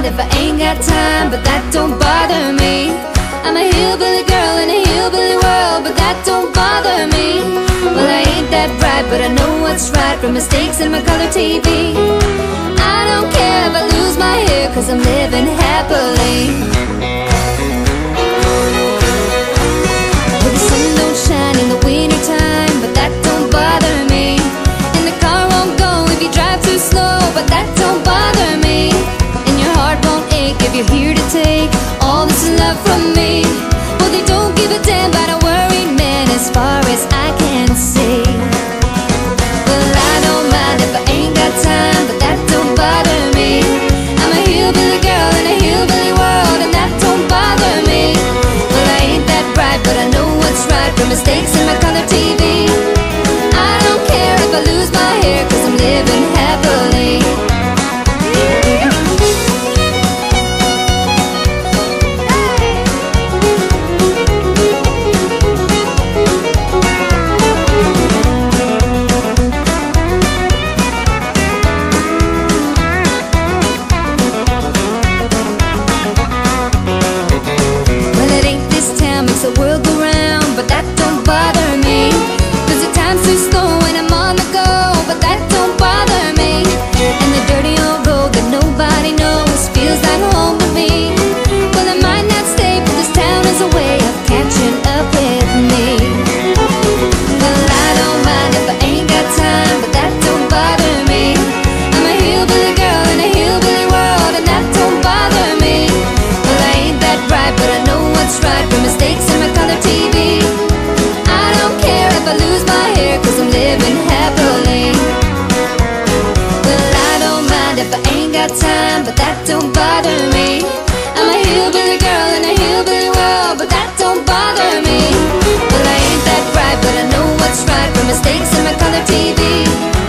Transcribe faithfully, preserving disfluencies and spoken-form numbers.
mind if I ain't got time, but that don't bother me. I'm a hillbilly girl in a hillbilly world, but that don't bother me. Well, I ain't that bright, but I know what's right from mistakes in my color T V. I don't care if I lose my hair, cause I'm living happily. Well, the sun don't shine in the winter time, but that don't bother me. And the car won't go if you drive too slow, but that don't bother me. And your heart won't ache if you're here to take all this love from me. Well, they don't give a damn about a worried man as far as I can see. Well, I don't mind if I ain't got time, but that don't bother me. I'm a hillbilly girl in a hillbilly world, and that don't bother me. Well, I ain't that bright, but I know what's right from mistakes in my color T V. I don't care if I lose my hair, cause I'm living happily. The world go round, but that don't bother me. Cause the time's too slow when I'm on the go, but that don't bother me. And the dirty old road that nobody knows feels like home to me. Well, I might not stay, but this town is a way of catching up with me. Well, I don't mind if I ain't got time, but that don't bother me. I'm a hillbilly girl in a hillbilly world, and that don't bother me. Well, I ain't that bright, but I know what's right from mistakes in my color T V. I don't care if I lose my hair, cause I'm living happily. Well, I don't mind if I ain't got time, but that don't bother me. I'm a hillbilly girl in a hillbilly world, but that don't bother me. Well, I ain't that bright, but I know what's right from mistakes in my color T V.